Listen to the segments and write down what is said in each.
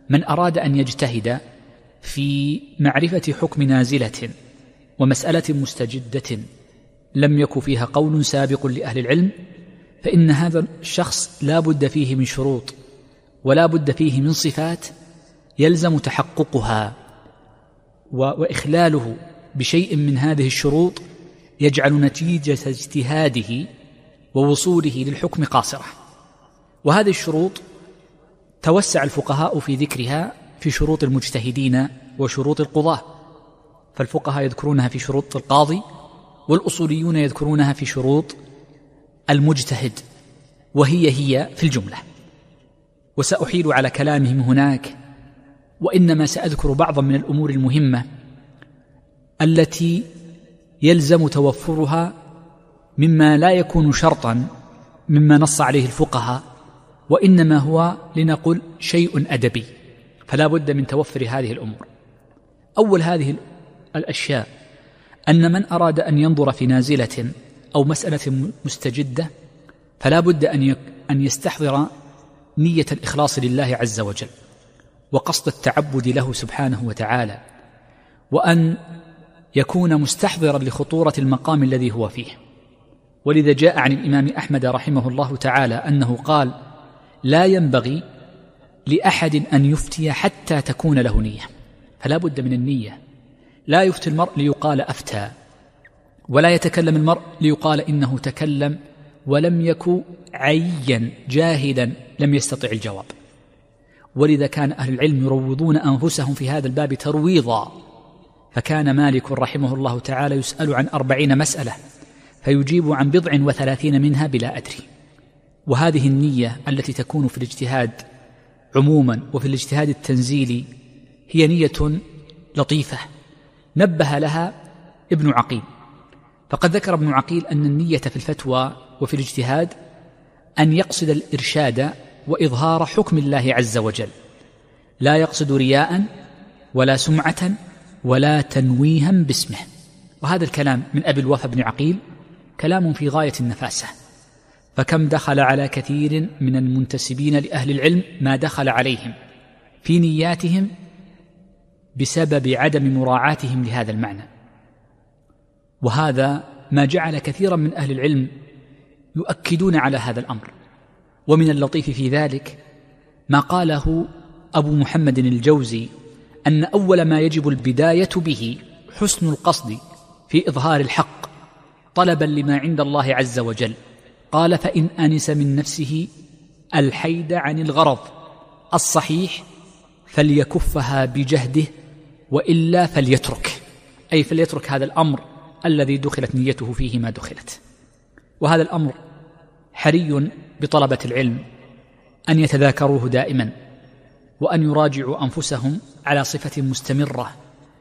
من أراد أن يجتهد في معرفة حكم نازلة ومسألة مستجدة لم يكن فيها قول سابق لأهل العلم، فإن هذا الشخص لا بد فيه من شروط ولا بد فيه من صفات يلزم تحققها، وإخلاله بشيء من هذه الشروط يجعل نتيجة اجتهاده ووصوله للحكم قاصرة. وهذه الشروط توسع الفقهاء في ذكرها في شروط المجتهدين وشروط القضاة، فالفقهاء يذكرونها في شروط القاضي، والأصوليون يذكرونها في شروط المجتهد، وهي في الجملة. وسأحيل على كلامهم هناك، وإنما سأذكر بعضا من الأمور المهمة التي يلزم توفرها مما لا يكون شرطا مما نص عليه الفقهاء، وإنما هو لنقل شيء أدبي، فلا بد من توفر هذه الأمور. أول هذه الأشياء أن من أراد أن ينظر في نازلة أو مسألة مستجدة فلا بد أن يستحضر نية الإخلاص لله عز وجل وقصد التعبد له سبحانه وتعالى، وأن يكون مستحضرا لخطورة المقام الذي هو فيه. ولذا جاء عن الإمام أحمد رحمه الله تعالى أنه قال: لا ينبغي لأحد أن يفتي حتى تكون له نية. فلا بد من النية. لا يفتي المرء ليقال أفتى، ولا يتكلم المرء ليقال إنه تكلم ولم يكن عيا جاهلا لم يستطع الجواب. ولذا كان أهل العلم يروضون أنفسهم في هذا الباب ترويضا، فكان مالك رحمه الله تعالى يسأل عن 40 مسألة فيجيب عن 37 منها بلا أدري. وهذه النية التي تكون في الاجتهاد عموما وفي الاجتهاد التنزيلي هي نية لطيفة نبه لها ابن عقيل. فقد ذكر ابن عقيل أن النية في الفتوى وفي الاجتهاد أن يقصد الإرشاد وإظهار حكم الله عز وجل، لا يقصد رياء ولا سمعة ولا تنويها باسمه. وهذا الكلام من أبي الوفا بن عقيل كلام في غاية النفاسة، فكم دخل على كثير من المنتسبين لأهل العلم ما دخل عليهم في نياتهم بسبب عدم مراعاتهم لهذا المعنى. وهذا ما جعل كثيرا من أهل العلم يؤكدون على هذا الأمر. ومن اللطيف في ذلك ما قاله أبو محمد الجوزي أن أول ما يجب البداية به حسن القصد في إظهار الحق طلبا لما عند الله عز وجل. قال: فإن أنس من نفسه الحيد عن الغرض الصحيح فليكفها بجهده، وإلا فليترك، أي فليترك هذا الأمر الذي دخلت نيته فيه ما دخلت. وهذا الأمر حري بطلبة العلم أن يتذاكروه دائما، وأن يراجعوا أنفسهم على صفة مستمرة،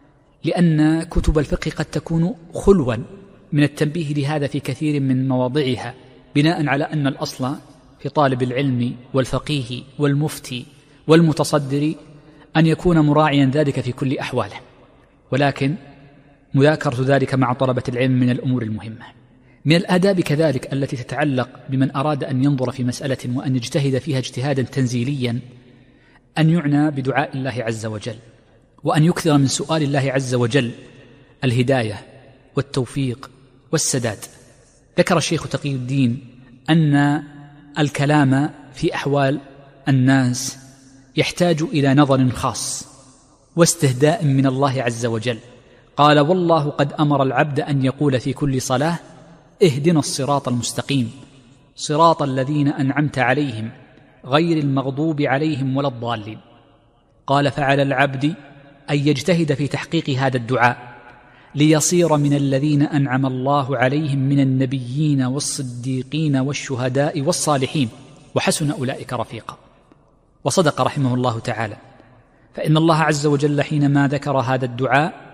لأن كتب الفقه قد تكون خلوا من التنبيه لهذا في كثير من مواضعها، بناء على أن الأصل في طالب العلم والفقيه والمفتي والمتصدر أن يكون مراعيا ذلك في كل أحواله. ولكن مذاكرة ذلك مع طلبة العلم من الأمور المهمة. من الآداب كذلك التي تتعلق بمن أراد أن ينظر في مسألة وأن يجتهد فيها اجتهادا تنزيليا أن يعنى بدعاء الله عز وجل، وأن يكثر من سؤال الله عز وجل الهداية والتوفيق والسداد. ذكر الشيخ تقي الدين أن الكلام في أحوال الناس يحتاج إلى نظر خاص واستهداء من الله عز وجل. قال: والله قد أمر العبد أن يقول في كل صلاة: اهدنا الصراط المستقيم صراط الذين أنعمت عليهم غير المغضوب عليهم ولا الضالين. قال: فعلى العبد أن يجتهد في تحقيق هذا الدعاء ليصير من الذين أنعم الله عليهم من النبيين والصديقين والشهداء والصالحين وحسن أولئك رفيقا. وصدق رحمه الله تعالى، فإن الله عز وجل حينما ذكر هذا الدعاء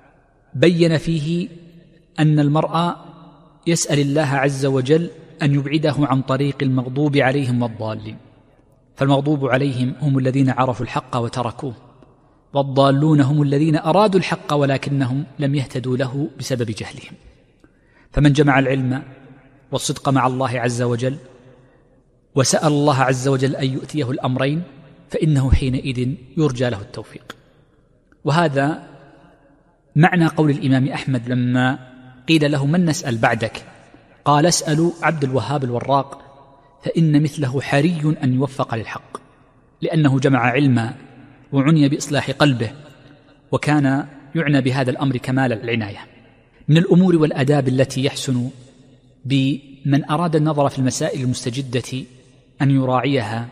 بين فيه أن المرء يسأل الله عز وجل أن يبعده عن طريق المغضوب عليهم والضالين. فالمغضوب عليهم هم الذين عرفوا الحق وتركوه، والضالون هم الذين أرادوا الحق ولكنهم لم يهتدوا له بسبب جهلهم. فمن جمع العلم والصدق مع الله عز وجل وسأل الله عز وجل أن يؤتيه الأمرين فإنه حينئذ يرجى له التوفيق. وهذا معنى قول الإمام أحمد لما قيل له من نسأل بعدك؟ قال اسألوا عبد الوهاب الوراق فإن مثله حري أن يوفق للحق، لأنه جمع علما وعني بإصلاح قلبه، وكان يعنى بهذا الأمر كمال العناية. من الأمور والآداب التي يحسن بمن أراد النظر في المسائل المستجدة أن يراعيها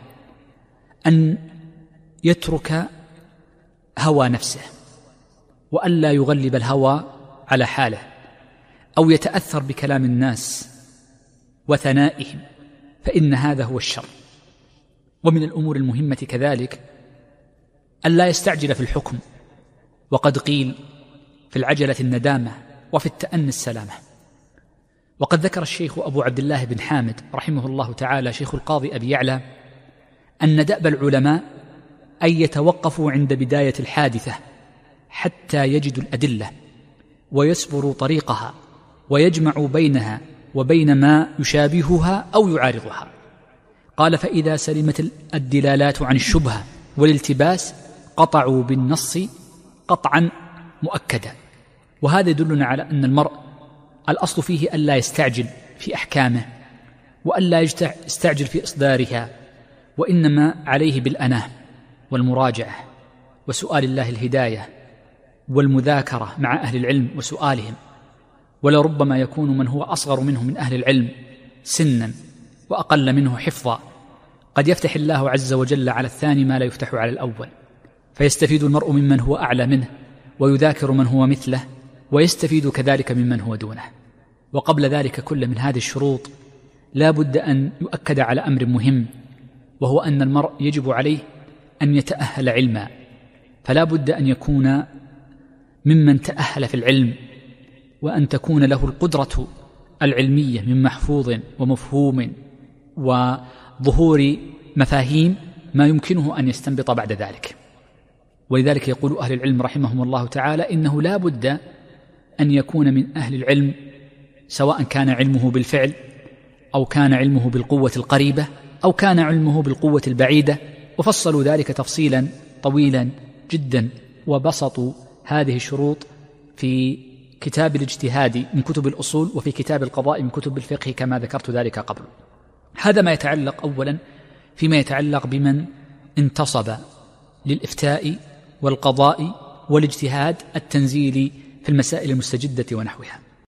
أن يترك هوى نفسه، وألا يغلب الهوى على حاله أو يتأثر بكلام الناس وثنائهم، فإن هذا هو الشر. ومن الأمور المهمة كذلك ألا يستعجل في الحكم، وقد قيل في العجلة الندامة وفي التأني السلامة. وقد ذكر الشيخ أبو عبد الله بن حامد رحمه الله تعالى شيخ القاضي أبي يعلى أن دأب العلماء أن يتوقفوا عند بداية الحادثة حتى يجدوا الأدلة ويسبروا طريقها ويجمعوا بينها وبين ما يشابهها أو يعارضها. قال فإذا سلمت الدلالات عن الشبهة والالتباس قطعوا بالنص قطعا مؤكدا. وهذا يدلنا على أن المرء الأصل فيه ألا يستعجل في أحكامه وألا يستعجل في إصدارها، وإنما عليه بالأناه والمراجعة وسؤال الله الهداية والمذاكرة مع أهل العلم وسؤالهم. ولربما يكون من هو أصغر منه من أهل العلم سنا وأقل منه حفظا قد يفتح الله عز وجل على الثاني ما لا يفتح على الأول، فيستفيد المرء ممن هو أعلى منه ويذاكر من هو مثله، ويستفيد كذلك ممن هو دونه. وقبل ذلك كل من هذه الشروط لا بد أن يؤكد على أمر مهم، وهو أن المرء يجب عليه أن يتأهل علما، فلا بد أن يكون ممن تأهل في العلم، وأن تكون له القدرة العلمية من محفوظ ومفهوم وظهور مفاهيم ما يمكنه أن يستنبط بعد ذلك. ولذلك يقول أهل العلم رحمهم الله تعالى إنه لا بد أن يكون من أهل العلم سواء كان علمه بالفعل أو كان علمه بالقوة القريبة أو كان علمه بالقوة البعيدة، وفصلوا ذلك تفصيلا طويلا جدا، وبسطوا هذه الشروط في كتاب الاجتهاد من كتب الأصول وفي كتاب القضاء من كتب الفقه كما ذكرت ذلك قبل. هذا ما يتعلق أولا فيما يتعلق بمن انتصب للإفتاء والقضاء والاجتهاد التنزيلي في المسائل المستجدة ونحوها.